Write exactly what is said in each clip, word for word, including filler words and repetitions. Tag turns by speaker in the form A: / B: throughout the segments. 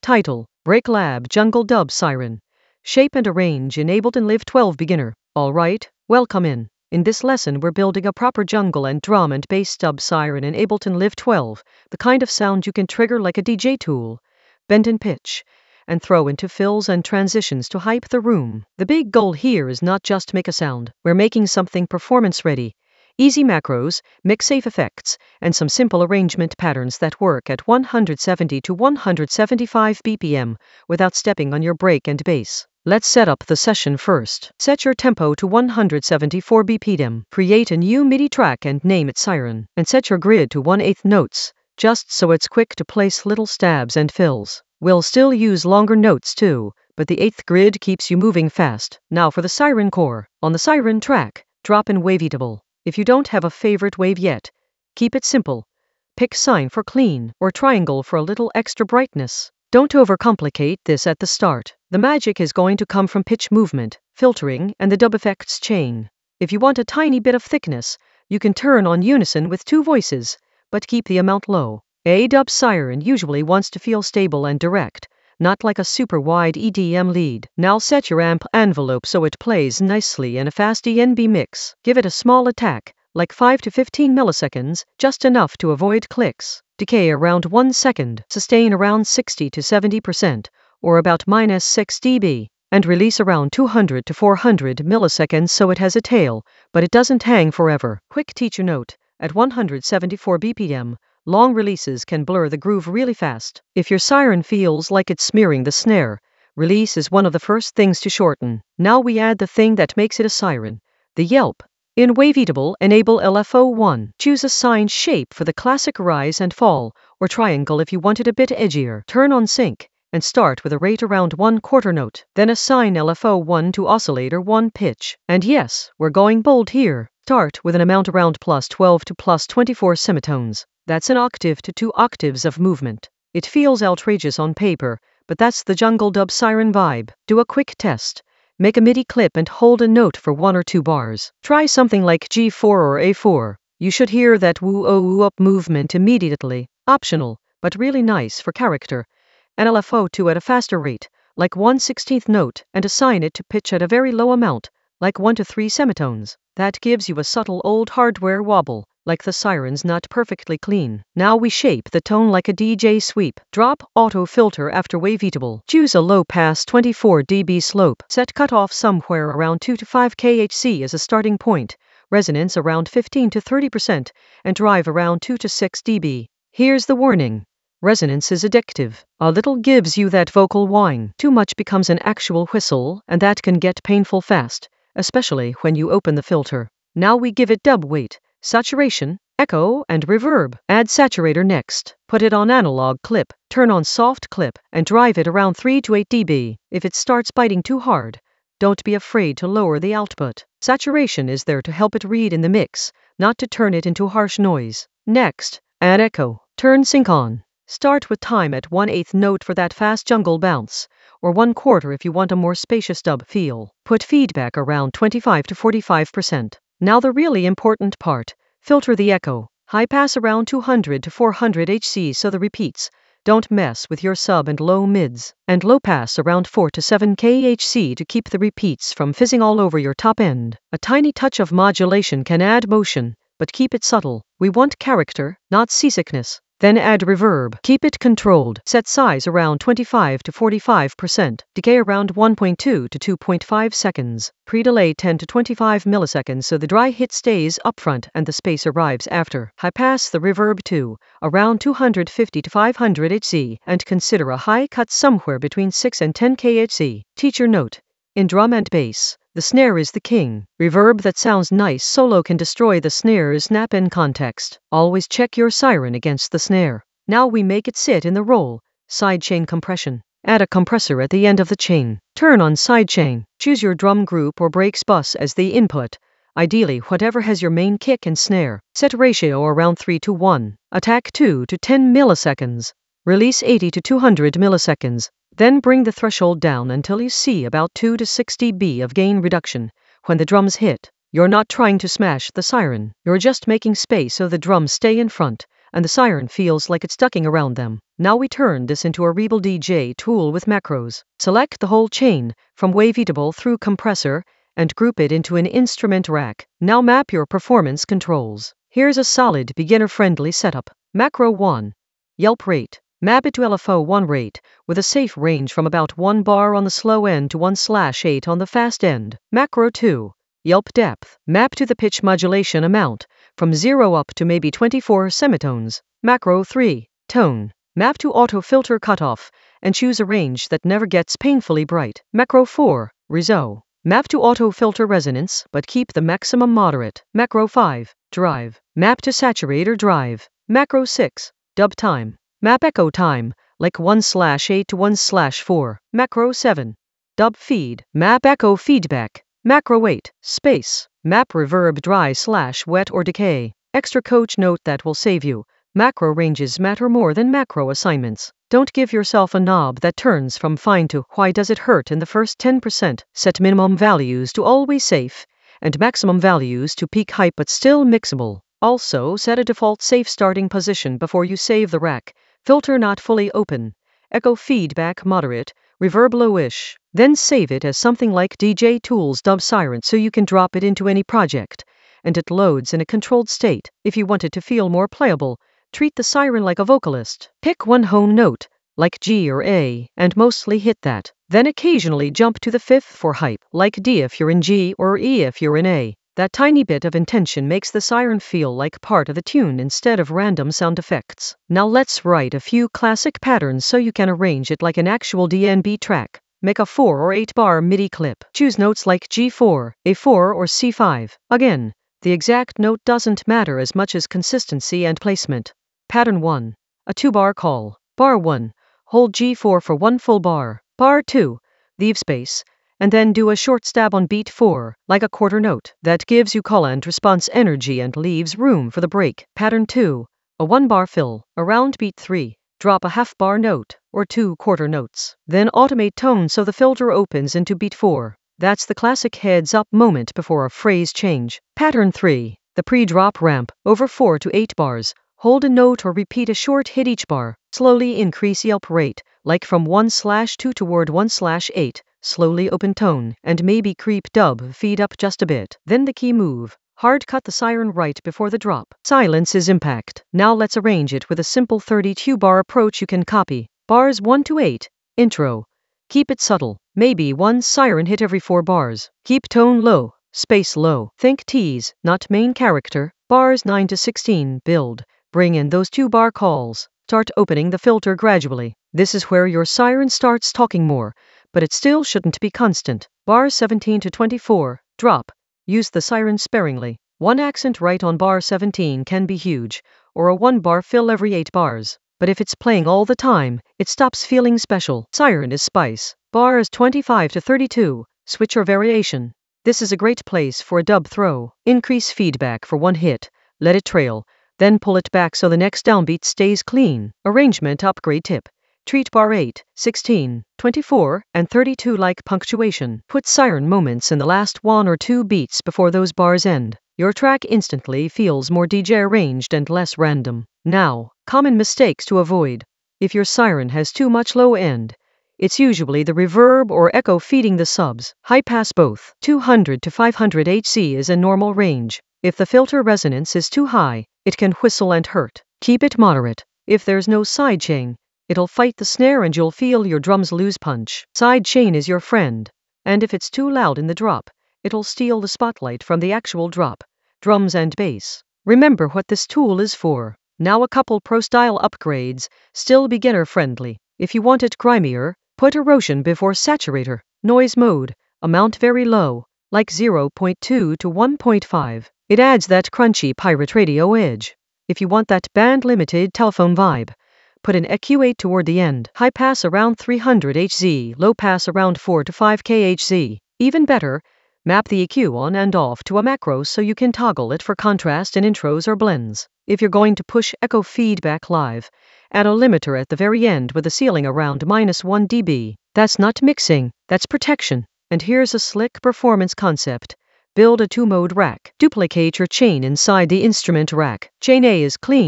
A: Title: Break Lab Jungle Dub Siren. Shape and arrange in Ableton Live twelve Beginner. Alright, welcome in. In this lesson we're building a proper jungle and drum and bass dub siren in Ableton Live twelve, the kind of sound you can trigger like a D J tool, bend and pitch, and throw into fills and transitions to hype the room. The big goal here is not just make a sound, we're making something performance ready. Easy macros, mix safe effects, and some simple arrangement patterns that work at one hundred seventy to one hundred seventy-five B P M without stepping on your break and bass. Let's set up the session first. Set your tempo to one hundred seventy-four B P M. Create a new MIDI track and name it Siren. And set your grid to one eighth notes, just so it's quick to place little stabs and fills. We'll still use longer notes too, but the eighth grid keeps you moving fast. Now for the siren core. On the siren track, drop in Waveatable. If you don't have a favorite wave yet, keep it simple. Pick sine for clean, or triangle for a little extra brightness. Don't overcomplicate this at the start. The magic is going to come from pitch movement, filtering, and the dub effects chain. If you want a tiny bit of thickness, you can turn on unison with two voices, but keep the amount low. A dub siren usually wants to feel stable and direct, not like a super wide E D M lead. Now set your amp envelope so it plays nicely in a fast D N B mix. Give it a small attack, like five to fifteen milliseconds, just enough to avoid clicks. Decay around one second, sustain around sixty to seventy percent, or about minus six decibels, and release around two hundred to four hundred milliseconds so it has a tail, but it doesn't hang forever. Quick teacher note: at one hundred seventy-four B P M, long releases can blur the groove really fast. If your siren feels like it's smearing the snare, release is one of the first things to shorten. Now we add the thing that makes it a siren, the yelp. In Waveatable, enable L F O one. Choose a sine shape for the classic rise and fall, or triangle if you want it a bit edgier. Turn on sync, and start with a rate around one quarter note. Then assign L F O one to oscillator one pitch. And yes, we're going bold here. Start with an amount around plus twelve to plus twenty-four semitones. That's an octave to two octaves of movement. It feels outrageous on paper, but that's the jungle dub siren vibe. Do a quick test. Make a MIDI clip and hold a note for one or two bars. Try something like G four or A four. You should hear that woo-oh-woo-up movement immediately. Optional, but really nice for character. And L F O two at a faster rate, like one sixteenth note, and assign it to pitch at a very low amount, like one to three semitones. That gives you a subtle old hardware wobble, like the siren's not perfectly clean. Now we shape the tone like a D J sweep. Drop auto filter after Waveatable. Choose a low pass twenty-four decibel slope. Set cutoff somewhere around two to five kilohertz as a starting point, resonance around fifteen to thirty percent, and drive around two to six decibels. Here's the warning. Resonance is addictive. A little gives you that vocal whine. Too much becomes an actual whistle, and that can get painful fast, especially when you open the filter. Now we give it dub weight, saturation, echo, and reverb. Add saturator next. Put it on analog clip, turn on soft clip, and drive it around three to eight decibels. If it starts biting too hard, don't be afraid to lower the output. Saturation is there to help it read in the mix, not to turn it into harsh noise. Next, add echo. Turn sync on. Start with time at one eighth note for that fast jungle bounce, or one quarter if you want a more spacious dub feel. Put feedback around twenty-five to forty-five percent. Now the really important part, filter the echo. High pass around two hundred to four hundred hertz so the repeats don't mess with your sub and low mids, and low pass around four to seven kilohertz to keep the repeats from fizzing all over your top end. A tiny touch of modulation can add motion, but keep it subtle. We want character, not seasickness. Then add reverb. Keep it controlled. Set size around twenty-five to forty-five percent. Decay around one point two to two point five seconds. Pre-delay ten to twenty-five milliseconds so the dry hit stays upfront and the space arrives after. High pass the reverb to around two hundred fifty to five hundred hertz and consider a high cut somewhere between six and ten kilohertz. Teacher note: in drum and bass, the snare is the king. Reverb that sounds nice solo can destroy the snare's snap in context. Always check your siren against the snare. Now we make it sit in the roll. Sidechain compression. Add a compressor at the end of the chain. Turn on sidechain. Choose your drum group or breaks bus as the input. Ideally whatever has your main kick and snare. Set ratio around three to one. Attack two to ten milliseconds. Release eighty to two hundred milliseconds. Then bring the threshold down until you see about two to six decibels of gain reduction. When the drums hit, you're not trying to smash the siren. You're just making space so the drums stay in front, and the siren feels like it's ducking around them. Now we turn this into a Rebel D J tool with macros. Select the whole chain, from waveatable through compressor, and group it into an instrument rack. Now map your performance controls. Here's a solid beginner-friendly setup. Macro one. Yelp rate. Map it to L F O one rate, with a safe range from about one bar on the slow end to one slash eight on the fast end. Macro two. Yelp depth. Map to the pitch modulation amount, from zero up to maybe twenty-four semitones. Macro three. Tone. Map to auto filter cutoff, and choose a range that never gets painfully bright. Macro four. Reso. Map to auto filter resonance, but keep the maximum moderate. Macro five. Drive. Map to saturate or drive. Macro six. Dub time. Map echo time, like one slash eight to one slash four. Macro seven. Dub feed. Map echo feedback. Macro eight. Space. Map reverb dry slash wet or decay. Extra coach note that will save you. Macro ranges matter more than macro assignments. Don't give yourself a knob that turns from fine to why does it hurt in the first ten percent. Set minimum values to always safe, and maximum values to peak hype but still mixable. Also, set a default safe starting position before you save the rack. Filter not fully open. Echo feedback moderate. Reverb lowish. Then save it as something like D J Tools Dub Siren so you can drop it into any project, and it loads in a controlled state. If you want it to feel more playable, treat the siren like a vocalist. Pick one home note, like G or A, and mostly hit that. Then occasionally jump to the fifth for hype, like D if you're in G or E if you're in A. That tiny bit of intention makes the siren feel like part of the tune instead of random sound effects. Now let's write a few classic patterns so you can arrange it like an actual D N B track. Make a four or eight bar MIDI clip. Choose notes like G four, A four or C five. Again, the exact note doesn't matter as much as consistency and placement. Pattern one. A two bar call. Bar one. Hold G four for one full bar. Bar two. Leave space, and then do a short stab on beat four, like a quarter note. That gives you call and response energy and leaves room for the break. Pattern two. A one bar fill. Around beat three. Drop a half bar note, or two quarter notes. Then automate tone so the filter opens into beat four. That's the classic heads up moment before a phrase change. Pattern three. The pre-drop ramp, over four to eight bars. Hold a note or repeat a short hit each bar. Slowly increase Yelp rate, like from one slash two toward one slash eight. Slowly open tone, and maybe creep dub feed up just a bit. Then the key move. Hard cut the siren right before the drop. Silence is impact. Now let's arrange it with a simple thirty-two bar approach you can copy. Bars one to eight. Intro. Keep it subtle. Maybe one siren hit every four bars. Keep tone low, space low. Think tease, not main character. Bars nine to sixteen. Build. Bring in those two bar calls. Start opening the filter gradually. This is where your siren starts talking more, but it still shouldn't be constant. Bars seventeen to twenty-four. Drop. Use the siren sparingly. One accent right on bar seventeen can be huge, or a one bar fill every eight bars. But if it's playing all the time, it stops feeling special. Siren is spice. Bars twenty-five to thirty-two. Switch or variation. This is a great place for a dub throw. Increase feedback for one hit. Let it trail. Then pull it back so the next downbeat stays clean. Arrangement upgrade tip. Treat bar eight, sixteen, twenty-four, and thirty-two like punctuation. Put siren moments in the last one or two beats before those bars end. Your track instantly feels more D J arranged and less random. Now, common mistakes to avoid. If your siren has too much low end, it's usually the reverb or echo feeding the subs. High pass both. two hundred to five hundred hertz is a normal range. If the filter resonance is too high, it can whistle and hurt. Keep it moderate. If there's no sidechain, it'll fight the snare and you'll feel your drums lose punch. Sidechain is your friend. And if it's too loud in the drop, it'll steal the spotlight from the actual drop, drums and bass. Remember what this tool is for. Now a couple pro-style upgrades, still beginner-friendly. If you want it grimier, put erosion before saturator. Noise mode, amount very low, like zero point two to one point five. It adds that crunchy pirate radio edge. If you want that band-limited telephone vibe, put an E Q eight toward the end. High pass around three hundred hertz, low pass around four to five kilohertz. Even better, map the E Q on and off to a macro so you can toggle it for contrast in intros or blends. If you're going to push echo feedback live, add a limiter at the very end with a ceiling around minus one decibel. That's not mixing, that's protection. And here's a slick performance concept. Build a two-mode rack. Duplicate your chain inside the instrument rack. Chain A is clean,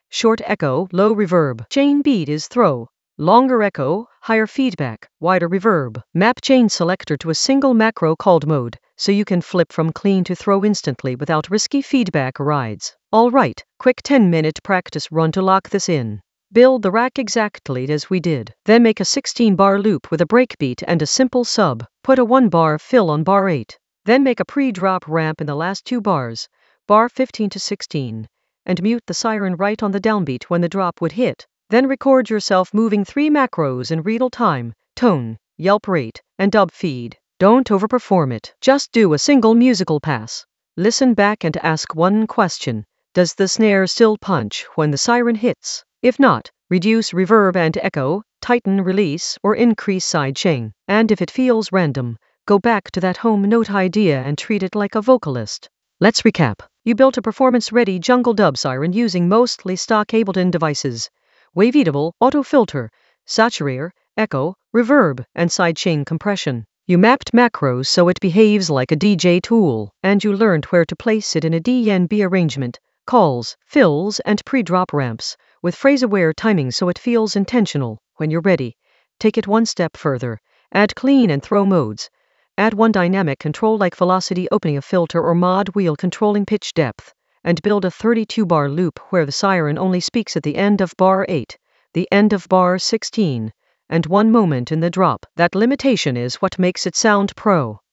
A: Short echo, low reverb. Chain beat is throw. Longer echo, higher feedback, wider reverb. Map chain selector to a single macro called mode, so you can flip from clean to throw instantly without risky feedback rides. Alright, quick ten minute practice run to lock this in. Build the rack exactly as we did. Then make a sixteen bar loop with a breakbeat and a simple sub. Put a one bar fill on bar eight. Then make a pre-drop ramp in the last two bars, bar fifteen to sixteen, and mute the siren right on the downbeat when the drop would hit. Then record yourself moving three macros in real time: tone, yelp rate, and dub feed. Don't overperform it. Just do a single musical pass. Listen back and ask one question. Does the snare still punch when the siren hits? If not, reduce reverb and echo, tighten release, or increase side chain. And if it feels random, go back to that home note idea and treat it like a vocalist. Let's recap. You built a performance-ready jungle dub siren using mostly stock Ableton devices: Waveatable, auto filter, saturator, echo, reverb, and sidechain compression. You mapped macros so it behaves like a D J tool, and you learned where to place it in a D N B arrangement, calls, fills, and pre-drop ramps, with phrase-aware timing so it feels intentional. When you're ready, take it one step further. Add clean and throw modes. Add one dynamic control like velocity opening a filter or mod wheel controlling pitch depth, and build a thirty-two bar loop where the siren only speaks at the end of bar eight, the end of bar sixteen, and one moment in the drop. That limitation is what makes it sound pro.